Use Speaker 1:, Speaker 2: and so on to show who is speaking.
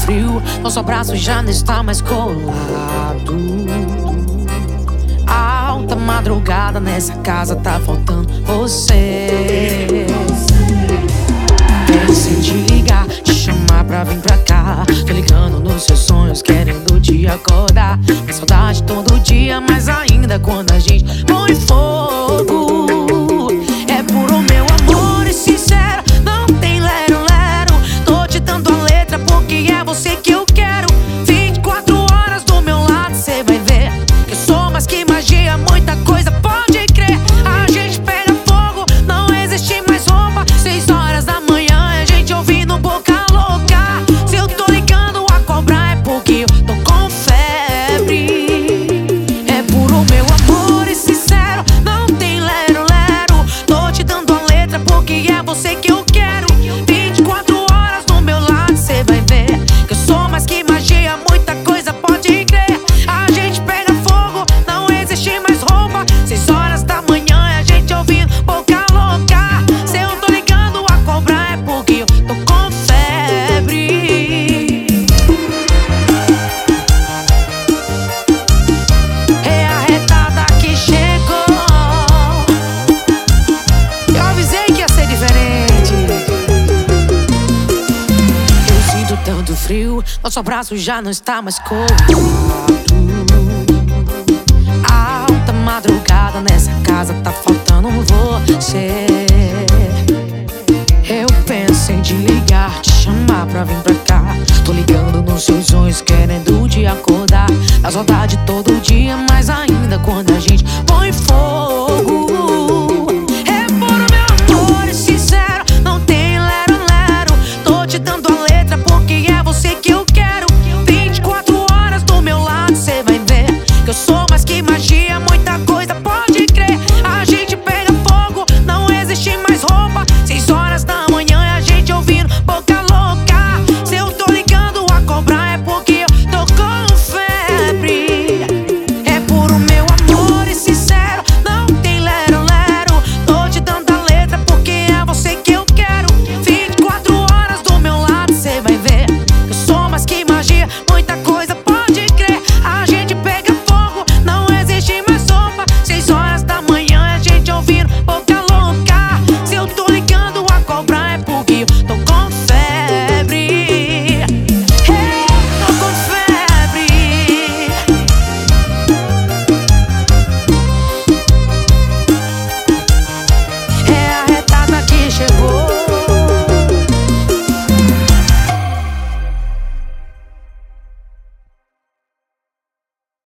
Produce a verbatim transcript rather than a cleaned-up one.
Speaker 1: frio, nosso abraço já não está mais colado. Alta madrugada nessa casa, tá faltando você. Pensei em te ligar, te chamar pra vir pra cá. Tô ligando nos seus sonhos, querendo te acordar. Minha saudade todo dia, mas ainda quando a gente põe fogo. É puro meu amor e sincero, não tem lero-lero. Tô te dando a letra porque é você que eu quero. Vinte e quatro horas do meu lado, cê vai ver que eu sou mais que magia, muita coisa, pode crer. A gente pega fogo, não existe mais roupa. Seis horas da manhã, a gente ouvindo boca louca. Se eu tô ligando a cobrar é porque eu tô com febre. É puro meu amor e sincero, não tem lero-lero. Tô te dando a letra porque é você que eu quero. Vinte e quatro horas do meu lado, cê vai ver que eu sou mais que magia, muita coisa, pode crer. A gente pega fogo, não existe mais roupa. Seis horas da manhã, a gente ouvindo boca louca. Se eu tô ligando a cobrar é porque eu tô com febre. É a retada que chegou. Eu avisei que ia ser diferente. Eu sinto tanto frio, nosso abraço já não está mais colado. Alta madrugada nessa casa, tá faltando você. Eu penso em te ligar, te chamar pra vir pra cá. Tô ligando nos seus sonhos, querendo te acordar. A saudade